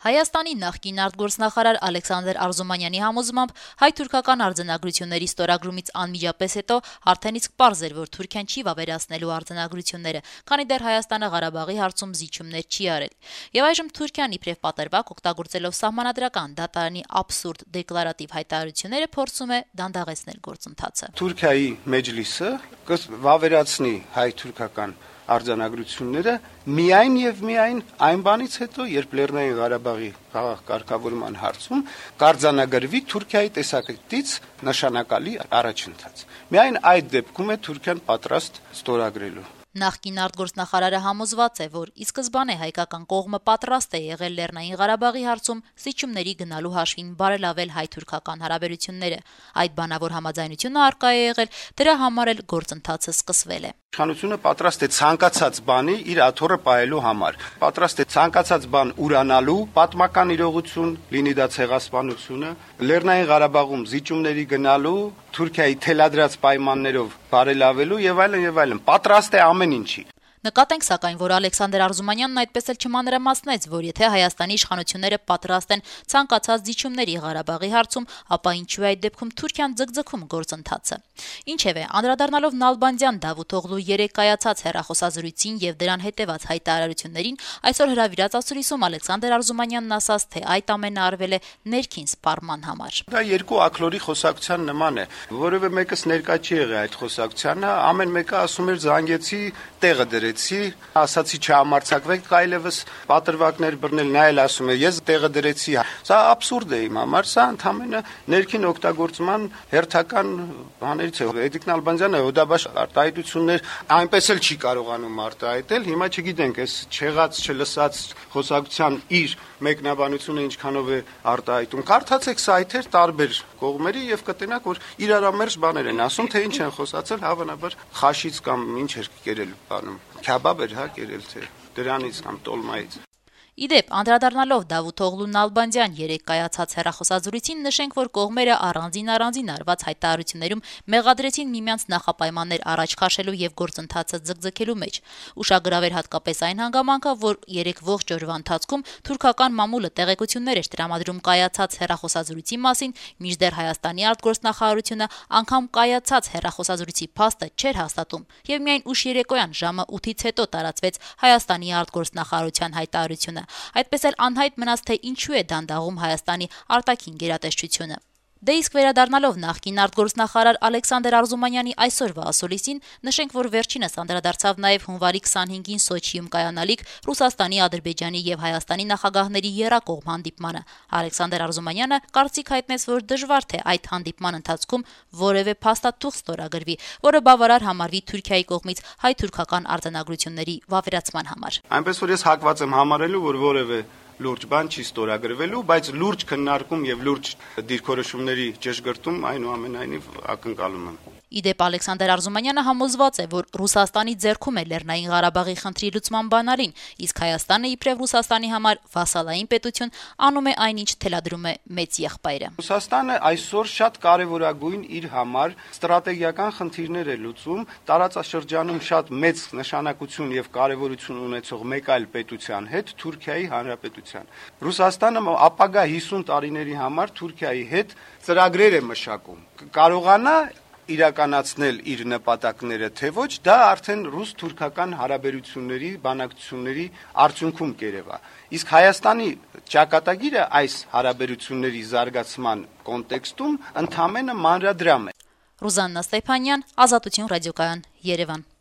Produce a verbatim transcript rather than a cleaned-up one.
Հայաստանի նախկին արտգործնախարար Ալեքսանդր Արզումանյանի համոզմամբ հայ-թուրքական արձանագրությունների ստորագրումից անմիջապես հետո արդեն իսկ պարզ էր, որ Թուրքիան չի վավերացնելու արձանագրությունները, քանի դեռ Հայաստանը Ղարաբաղի հարցում զիջումներ չի արել։ Եվ այժմ Թուրքիան իբրև պատրվակ օգտագործելով սահմանադրական դատարանի աբսուրդ դեկլարատիվ հայտարարությունները փորձում է դանդաղեցնել գործընթացը։ Թուրքիայի մեջլիսը կվավերացնի հայ-թուրքական արձանագրությունները միայն եւ միայն այն բանից հետո, երբ Լեռնային Ղարաբաղի խաղաղ կարգավորման հարցում կարձանագրվի Թուրքիայի տեսակետից նշանակալի առաջընթաց։ Միայն այդ դեպքում է Թուրքիան պատրաստ ստորագրելու։ Նախկին արտգործնախարարը համոզված է, որ ի սկզբանե հայկական կողմը պատրաստ է եղել Լեռնային Ղարաբաղի հարցում զիջումների գնալու հաշվին բարելավել հայ-թուրքական հարաբերությունները։ Այդ բանավոր համաձայնությունը առկա է եղել, դրա համար էլ գործընթացը սկսվել է։ Իշխանությունը պատրաստ է ցանկացած բանի իր աթոռը պահելու համար, պատրաստ է ցանկացած բան ուրանալու, պատմական իրողություն, լինի դա ցեղասպանությունը, Լեռնային Ղարաբաղում զիջումների գնալու, Թուրքիայի թելադրած պայմաններով բարելավելու եւ այլն եւ այլն, պատրաստ է ամեն ինչի։ Նկատենք սակայն, որ Ալեքսանդր Արզումանյանն այդպես էլ չմանրամասնեց, որ եթե Հայաստանի իշխանությունները պատրաստ են ցանկացած զիջումների Ղարաբաղի հարցում, ապա ինչու է այդ դեպքում Թուրքիան ձգձգում գործընթացը։ Ինչևէ, անդրադառնալով Նալբանդյան Դավութօղլու երեկ կայացած հեռախոսազրույցին եւ դրան հետեւած հայտարարություններին, այսօր հրավիրած ասուլիսում Ալեքսանդր Արզումանյանն ասաց, թե այդ ամենը արվել է ներքին սպառման համար։ Դա երկու ակլորի խոսակցության նման է, որովհետեւ մեկս ներկա չի եղել այդ խոսակցությանը, ամեն մեկը ասում էր զանգեցի, տեղը դրեցի, ասացի չհամարձակվեք, այլևս պատրվակներ բռնել, նա էլ ասում է ես տեղը դրեցի։ Սա աբսուրդ է իմ համար, սա ընդհանրապես ներքին օգտագործման հերթական բաներից է։ Էդիկ Նալբանդյանը հոդաբաշխ արտահայտություններ այնպես էլ չի կարողանում արտահայտել, հիմա չգիտենք, այս չեղած, չլսած խոսակցության իր մեկնաբանությունը ինչքանով է արտահայտում։ Կարդացեք սայթեր տարբեր կողմերի եւ կտենաք, որ իրարամերժ բաներ են ասում, թե ինչ են խոսացել, հավանաբար խաշից կամ ինչ էր կերել բանում։ Քյաբաբ էր, հա, կերել թե դրանից կամ տոլմայից։ Իդեպ, անդրադառնալով Դավութօղլու Նալբանդյան երեկ կայացած հեռախոսազրույցին, նշենք, որ կողմերը առանձին-առանձին արված հայտարարություններում մեղադրեցին միմյանց նախապայմաններ առաջ քաշելու եւ գործընթացը ձգձգելու մեջ։ Ուշագրավ էր հատկապես այն հանգամանքը, որ երեկ ողջ օրվա ընթացքում թուրքական մամուլը տեղեկություններ էր տրամադրում կայացած հեռախոսազրույցի մասին, մինչդեռ Հայաստանի արտգործնախարարությունը անգամ կայացած հեռախոսազրույցի փաստը չէր հաստատում, եւ միայն ուշ երեկոյան ժամը ութից հետո տարածվեց Հայաստանի արտգործնախարարության հայտարարությունը։ Այդպես էլ անհայտ մնաց, թե ինչու է դանդաղում Հայաստանի արտաքին գերատեսչությունը։ Դե իսկ վերադառնալով նախկին արտգործնախարար Ալեքսանդր Արզումանյանի այսօրվա ասուլիսին, նշենք, որ վերջինս անդրադարձավ նաև հունվարի քսանհինգին Սոչիում կայանալիք Ռուսաստանի, Ադրբեջանի եւ Հայաստանի նախագահների եռակողմ հանդիպմանը։ Ալեքսանդր Արզումանյանը կարծիք հայտնեց, որ դժվար թե այդ հանդիպման ընթացքում որևէ փաստաթուղթ ստորագրվի, որը բավարար համարվի Թուրքիայի կողմից հայ-թուրքական արձանագրությունների վավերացման համար։ Այնպես որ ես հակված եմ համարելու, որ որևէ լուրջ բան չի ստորագրվելու, բայց լուրջ քննարկում եւ լուրջ դիրքորոշումների ճշգրտում այնուամենայնիվ ակնկալում եմ։ Իդեպ Ալեքսանդր Արզումանյանը համոզված է, որ Ռուսաստանի ձեռքում է Լեռնային Ղարաբաղի խնդրի լուծման բանալին, իսկ Հայաստանը իբրև Ռուսաստանի համար վասալային պետություն անում է այնինչ թելադրում է մեծ եղբայրը։ Ռուսաստանը այսօր շատ կարևորագույն իր համար ստրատեգիական խնդիրներ է լուծում տարածաշրջանում շատ մեծ նշանակություն եւ կարևորություն ունեցող մեկ այլ պետության հետ, Թուրքիայի Հանրապետության։ Ռուսաստանը ապագա հիսուն տարիների համար Թուրքիայի հետ ծրագրեր է մշակում։ Կարողանա իրականացնել իր նպատակները, թե ոչ, դա արդեն ռուս-թուրքական հարաբերությունների, բանակցությունների արդյունքում կերևա։ Իսկ Հայաստանի ճակատագիրը այս հարաբերությունների զարգացման կոնտեքստում ընդամենը մանրադրամ է։ Ռուզաննա Ստեփանյան, Ազատություն ռադիոկայան, Երևան։